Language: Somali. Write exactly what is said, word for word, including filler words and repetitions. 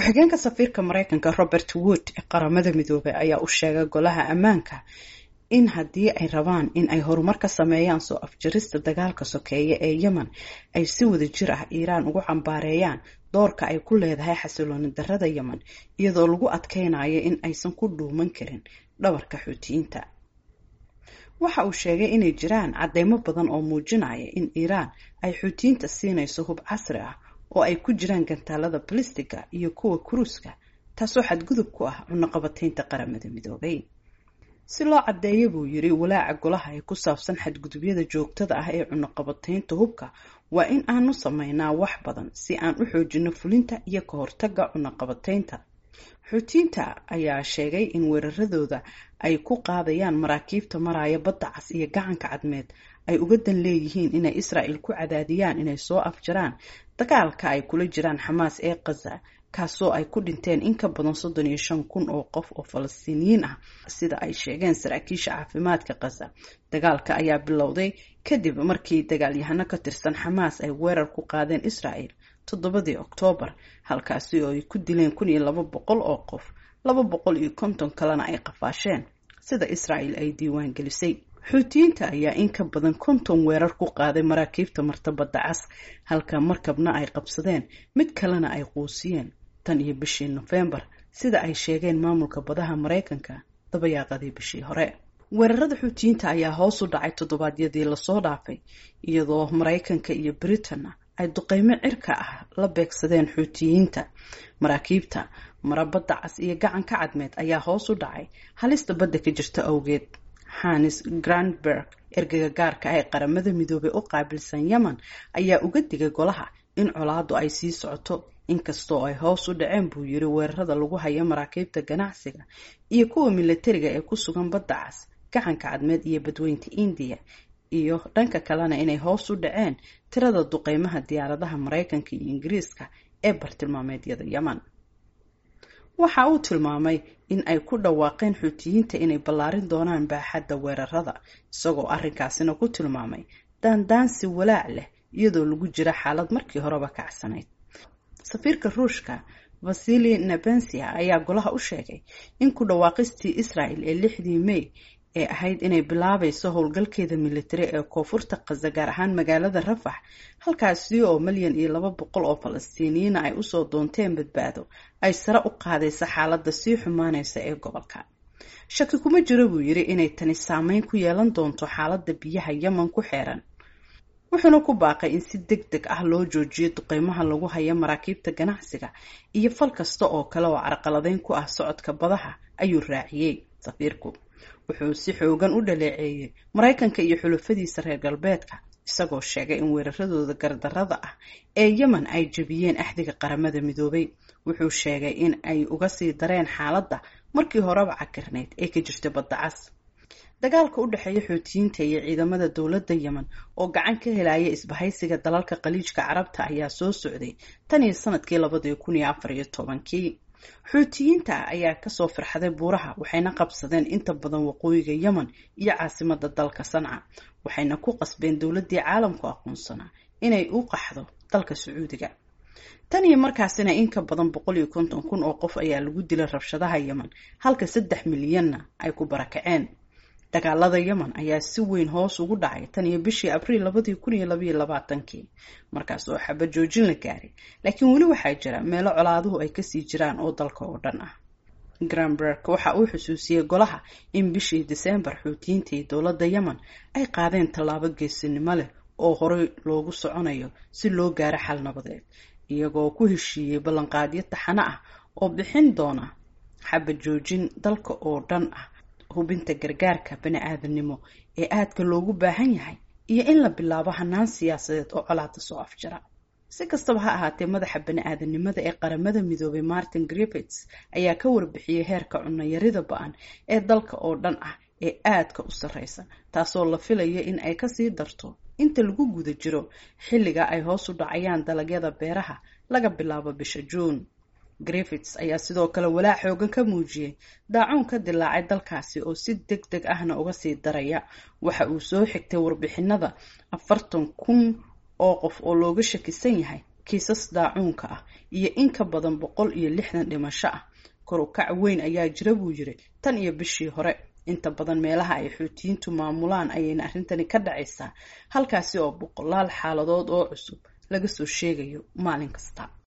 ku-xigeenka safiirka Mareykanka Robert Wood ee qaramada midoobay ayaa u sheegay golaha ammaanka in haddii ay rabaan in ay horumar ka sameeyaan soo afjarista dagaalka sokeeye ee Yemen ay si wada jir ah Iiraan ugu cambaareeyaan doorka ay ku leedahay xasilooni darrada Yemen iyadoo lagu adkeynayo in aysan ku dhuuman karin dhabarka Xuutiyiinta. waxa uu sheegay inay jiraan cadeymo badan oo muujinaya in Iiraan ay Xuutiyiinta siinayso hub casri ah oo ay ku jiraan gantaalada balistiga iyo kuwa kruuska taasoo xadgudub ku ah cunaqabataynta qaramada midoobay. si loo cadeeyo buu yiri walaaca golaha ee ku saabsan xadgudubyada joogtada ah ee cunaqabataynta hubka waa in aanu sameynaa wax badan si aan u xoojino fulinta iyo ka hortagga cunaqabataynta. Xuutiyiinta ayaa sheegay in weeraradooda ay ku qaadayaan maraakiibta maraya badda cas iyo gacanka cadmeed ay uga dan leeyihiin inay Israa'iil ku cadaadiyaan inay soo afjaraan dagaalka ay kula jiraan Xamaas ee Gaza kaasoo ay ku dhinteen in ka badan soddon iyo shan kun oo qof oo Falastiiniyiin ah sida ay sheegeen saraakiisha caafimaadka Gaza. Dagaalka ayaa bilowday kadib markii dagaalyahano ka tirsan Xamaas ay weerar ku qaadeen Israa'iil toddobadii Oktoobar halkaasi oo ay ku dileen kun iyo laba boqol oo qof laba boqol iyo konton kalena ay qafaasheen sida Israa'iil ay diiwaan gelisay. Xuutiyiinta ayaa in ka badan konton weerar ku qaaday maraakiibta martabada cas halka markabna ay qabsadeen mid kalena ay quusiyeen tan iyo bishii November sida ay sheegeen maamulka badaha Mareykanka dabayaaqadii bishii hore. weerarada Xuutiyiinta ayaa hoos u dhacay toddobaadyadii la soo dhaafay iyadoo Mareykanka iyo Britain ay duqeymo cirka ah la beegsadeen Xuutiyiinta. maraakiibta marabada cas iyo gacanka cadmeed ayaa hoos u dhacay halista badda ka jirta awgeed. Hannes Grandberg ergaga gaarka ah ee qaramada midoobay u qaabilsan Yemen ayaa uga digay golaha in colaadu ay sii socoto inkastoo ay hoos u dhaceen buu yiri weerarada lagu hayo maraakiibta ganacsiga iyo kuwa militariga ee ku sugan badda cas gacanka cadmeed iyo badweynta India iyo dhanka kalena inay hoos u dhaceen tirada duqeymaha diyaaradaha Mareykanka iyo Ingiriiska ee bartilmaameedyada Yemen. waxa uu tilmaamay in ay ku dhawaaqeen Xuutiyiinta inay ballaarin doonaan baaxadda weerarada isagoo arrinkaasina ku tilmaamay daandaansi walaac leh iyadoo lagu jira xaalad markii horeba kacsanayd. safiirka Ruushka Vasily Nebensia ayaa golaha u sheegay in ku dhawaaqistii Israa'iil ee lixdii May ee ahayd inay bilaabayso howlgalkeeda militari ee koonfurta Gaza gaar ahaan magaalada Rafax halkaasi oo milyan iyo laba boqol oo Falastiiniyiin ay u soo doonteen badbaado ay sare u qaadaysa xaaladda sii xumaanaysa ee gobolka. shaki kuma jiro buu yiri inay tani saameyn ku yeelan doonto xaaladda biyaha Yemen ku xeeran. wuxuuna ku baaqay in si degdeg ah loo joojiyo duqeymaha lagu hayo maraakiibta ganacsiga iyo fal kasta oo kale oo carqaladeyn ku ah socodka badaha ayuu raaciyay safiirku. wuxuu si xoogan u dhaleeceeyay Mareykanka iyo xulafadiisa reer galbeedka isagoo sheegay in weeraradooda gardarrada ah ee Yemen ay jabiyeen axdiga qaramada midoobay. wuxuu sheegay in ay uga sii dareen xaaladda markii horeba cakirneyd ee ka jirtay badda cas. dagaalka u dhaxeeya Xuutiyiinta iyo ciidamada dowladda Yemen oo gacan ka helaya isbahaysiga dalalka Khaliijka Carabta ayaa soo socday tan iyo sanadkii laba kun iyo afar iyo tobankii. Xuutiyiinta ayaa ka soo farxaday buuraha waxayna qabsadeen inta badan waqooyiga Yemen iyo caasimadda dalka Sanca waxayna ku qasbeen dowladdii caalamku aqoonsanaa inay u qaxdo dalka Sacuudiga. tan iyo markaasina in ka badan boqol iyo konton kun oo qof ayaa lagu dilay rabshadaha Yemen halka saddex milyanna ay ku barakaceen. dagaalada Yemen ayaa si weyn hoos ugu dhacay tan iyo bishii Abriil laba kun iyo laba iyo labaatan-kii markaas oo xabad joojin la gaaray laakiin weli waxaa jira meelo colaaduhu ay kasii jiraan oo dalka oo dhan ah. Grandberg waxa uu xusuusiyay golaha in bishii December Xuutiyiinta iyo dowladda Yemen ay qaadeen tallaabo geesinimo leh oo horey loogu soconayo si loo gaaro xal nabadeed iyagoo ku heshiiyay ballanqaadyo taxane ah oo bixin doona xabad joojin dalka oo dhan ah hubinta gargaarka bani'aadanimo ee aadka loogu baahan yahay iyo in la bilaabo hanaan siyaasadeed oo colaadda soo afjara. si kastaba ha ahaatee madaxa bani'aadanimada ee qaramada midoobay Martin Griffiths ayaa ka warbixiyay heerka cunno yarida ba'an ee dalka oo dhan ah ee aadka u sarreysa taasoo la filayo in ay ka sii darto inta lagu guda jiro xilliga ay hoos u dhacayaan dalagyada beeraha laga bilaabo bisha June. Griffiths ayaa sidoo kale walaac xoogan ka muujiyay daacuun ka dilaacay dalkaasi oo si degdeg ahna uga sii daraya. waxa uu soo xigtay warbixinada afartan kun oo qof oo looga shakisan yahay kiisas daacuunka ah iyo in ka badan boqol iyo lixdan dhimasho ah. kor u kac weyn ayaa jira buu yiri tan iyo bishii hore. inta badan meelaha ay xuutiyiintu maamulaan ayayna arrintani ka dhacaysaa, halkaasi oo boqolaal xaaladood oo cusub laga soo sheegayo maalin kasta.